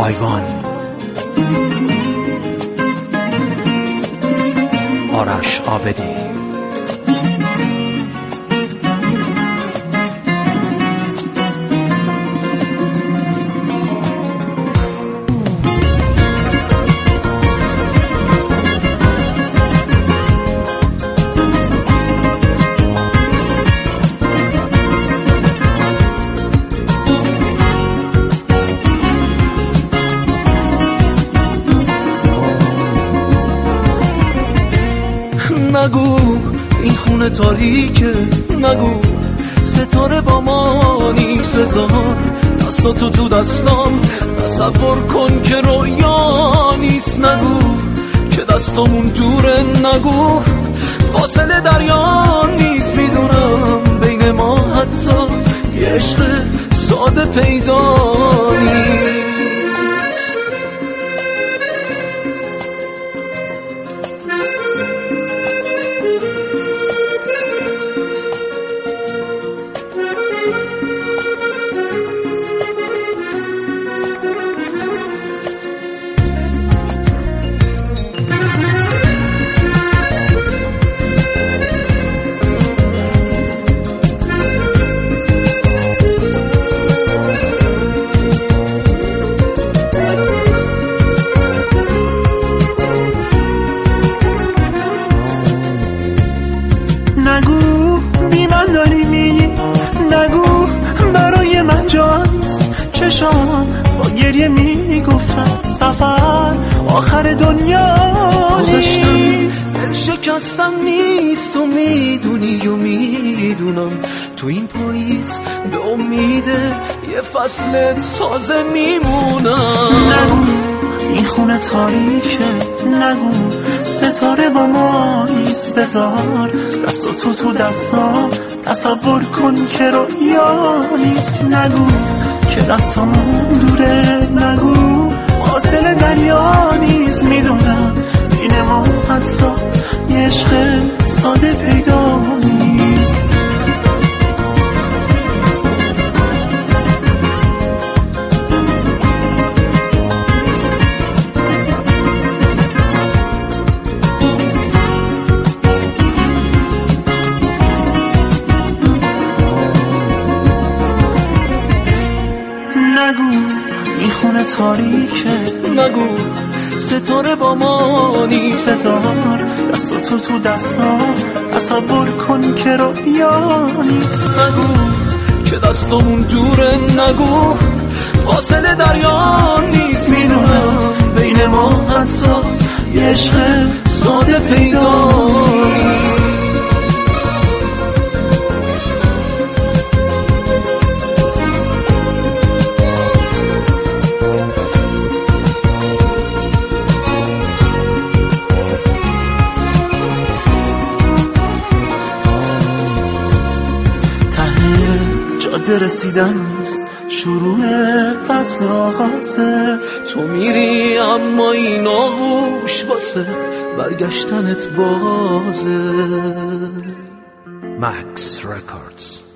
آیوان، آرش عابدی. نگو این خونه تاریکه، نگو ستاره با ما نیست، بذار دستاتو تو دستام، تصور کن که رویا نیست. نگو که دستامون دوره، نگو فاصله دریا نیست. میدونم بین ما حتی یه عشق ساده پیدا نیست. نگو بی من داری میگی، نگو برای من جاست. چشام با گریه میگفتن سفر آخر دنیا نیست. دل شکستم نیست، تو میدونی و میدونم تو این پاییز به امید یه فصل تازه میمونم. نگو این خونه تاریکه، نگو ستاره با ما نیست، بذار دستاتو تو دستام، تصور کن که رویا نیست. نگو که دستامون دوره، نگو فاصله دریا نیست. میدونم بین ما حتی یه عشق ساده پیدا نیست. نگو این خونه تاریکه، نگو ستاره با ما نیست، بذار دستاتو تو دستام، تصور کن که رویا نیست. نگو که دستامون دوره، نگو فاصله دریا نیست. میدونم بین ما حتی یه عشق ساده پیدا نیست. جاده رسیدن نیست، شروع فصل آغازه. تو میری اما این آغوش واسه برگشتنت بازه. مکس رکوردز.